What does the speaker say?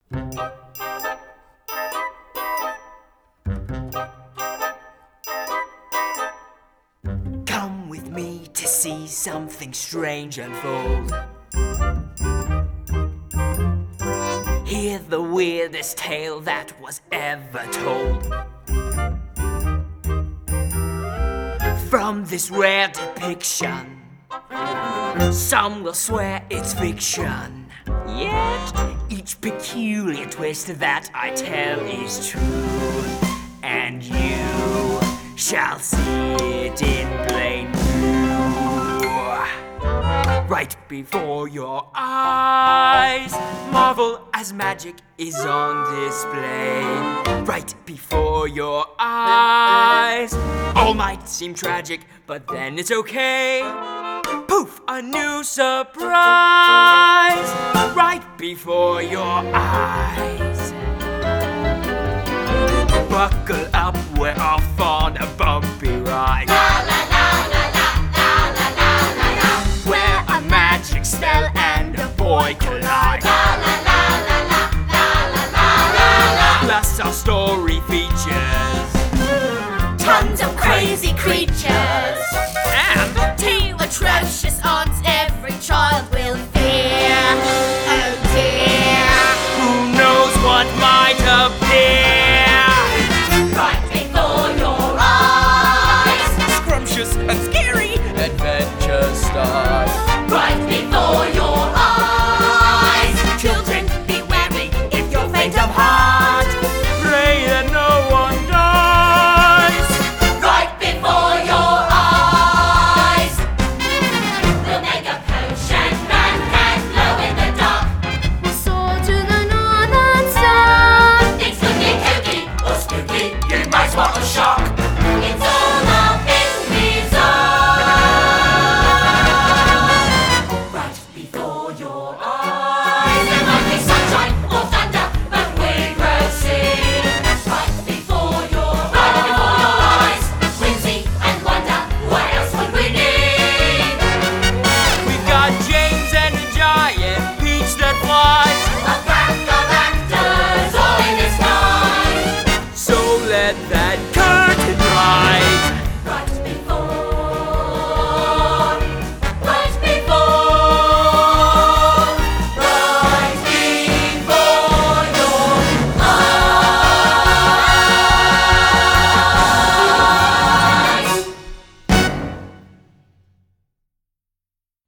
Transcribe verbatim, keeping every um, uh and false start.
Come with me to see something strange unfold. Hear the weirdest tale that was ever told. From this rare depiction, some will swear it's fiction. Yet each peculiar twist that I tell is true, and you shall see it in plain view. Right before your eyes, marvel as magic is on display. Right before your eyes, all might seem tragic, but then it's okay. Poof, a new surprise right before your eyes. Buckle up, we're off on a bumpy ride. La la la la la la la la la la. Where a magic spell and a boy collide. La la la la la la la la la la. Plus our story features Tons of crazy creatures and two atrocious aunts every child will fear. Oh dear. who knows what might have been.